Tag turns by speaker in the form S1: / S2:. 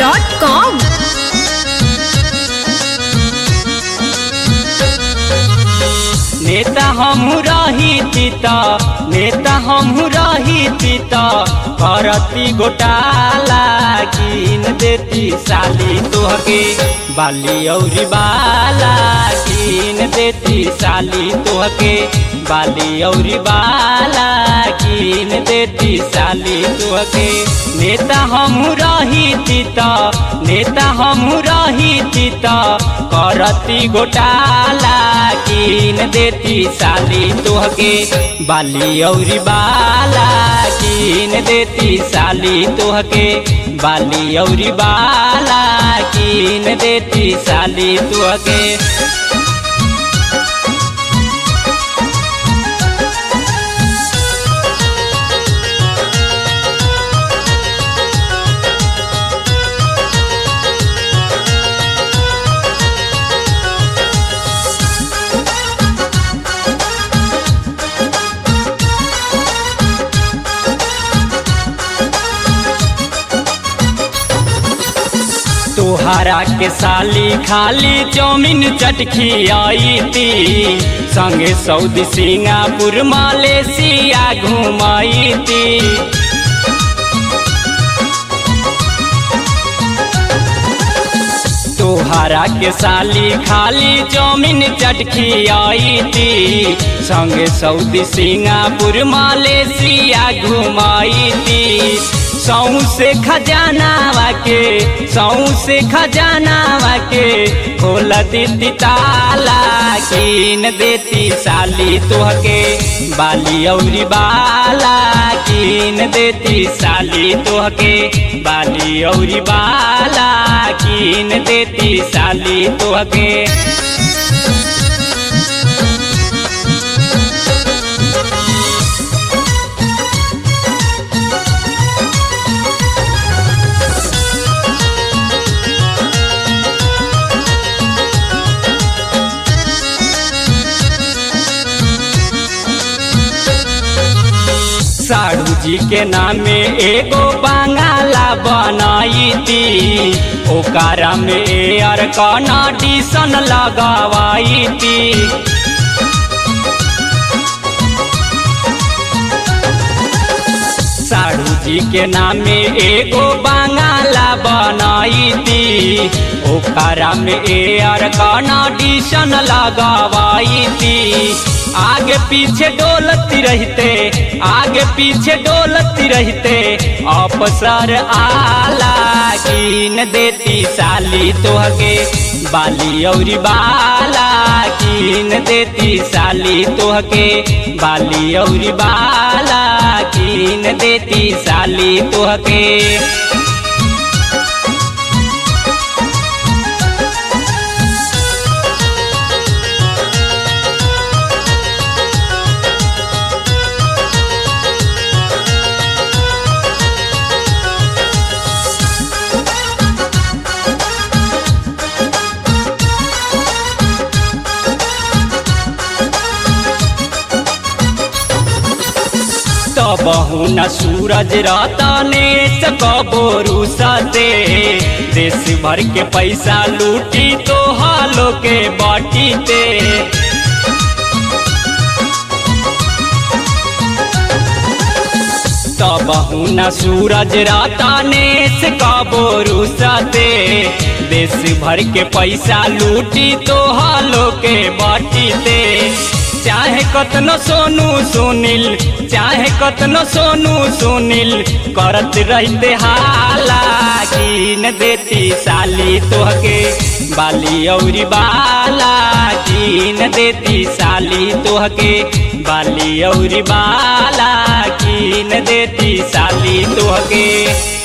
S1: Bhojpuri.com।
S2: नेता हमहू रही नेता हमहू रही करती घोटाला कीन देती साली तोहके बाली औरी बाला कीन देती साली तोहके बाली औरी बाला कीन देती साली तोहके नेता हमहू रही नेता हमहू रही करती घोटाला कीन देती साली तोहके बाली औरी बाला कीन देती साली तोहके बाली औरी बाला कीन देती साली तोहके। तोहरा के साली खाली चौमिन चटखी आई थी संगे सऊदी सिंगापुर मलेशिया घुमाई थी। तोहरा के साली खाली चौमिन चटखी आई थी संगे सऊदी सिंगापुर मलेशिया घुमाई थी। सौ से खजानावा के खोल देती ताला कीन देती साली तोहके बाली औरी बाला कीन देती साली तोहके बाली औरी बाला कीन देती साली तोहके। साड़ू जी के नामे एगो बंगाला बनाई थी ओकरा में एयर कंडीशन लगावाई थी। साड़ू जी के नामे एगो बंगाला बनाई थी ओकरा में एयर कंडीशन लगावाई थी। आगे पीछे डोलती रहते अफसर आला कीन देती साली तोहके बाली औरी बाला कीन देती साली तोहके बाली औरी बाला कीन देती साली तोहके। बहु न सूरज रतने कबोरू सते देश भर के पैसा लूटी तो हालो के बाटीते। बहु न सूरज रतने कबोरू सते देश भर के पैसा लूटी तो हालो के बाटीते। चाहे कतनो सोनू सुनील करत रहते हाला कीन देती साली तोहके बाली औरी बाला कीन देती साली तोहके बाली औरी बाला कीन देती साली तोहके।